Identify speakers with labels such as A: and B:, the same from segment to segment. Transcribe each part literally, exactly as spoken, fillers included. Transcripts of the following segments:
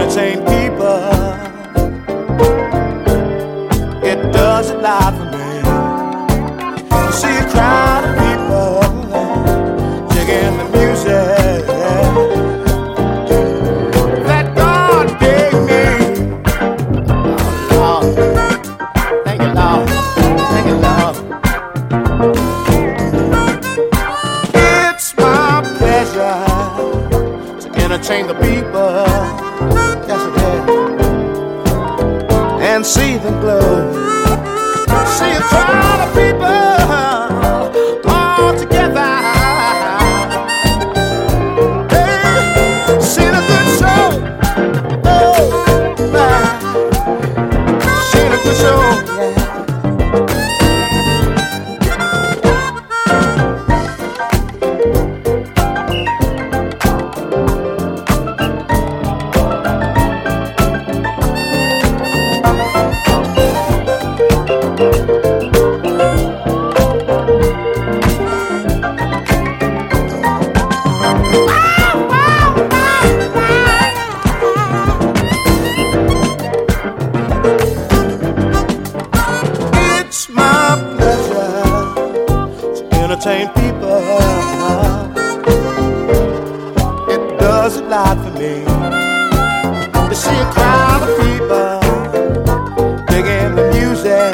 A: entertain people. It does a lot for me. You see a crowd of people digging the music that God gave me. Oh Lord, thank you, Lord, thank you, Lord. It's my pleasure to entertain the people, yes it is, and see them glow. See a crowd of people all together, hey, sing a good show, oh my, sing a good show, yeah. Entertain people. It does a lot for me to see a crowd of people digging the music.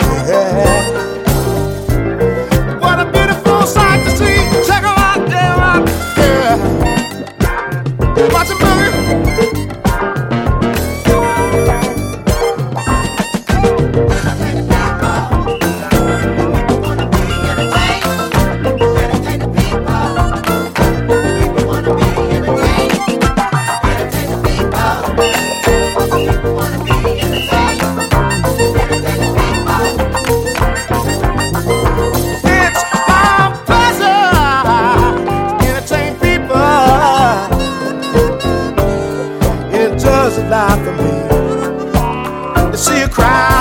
A: What a beautiful sight to see. Check them out, damn out, yeah. Watch them boogie. Does a lot for me to see a crowd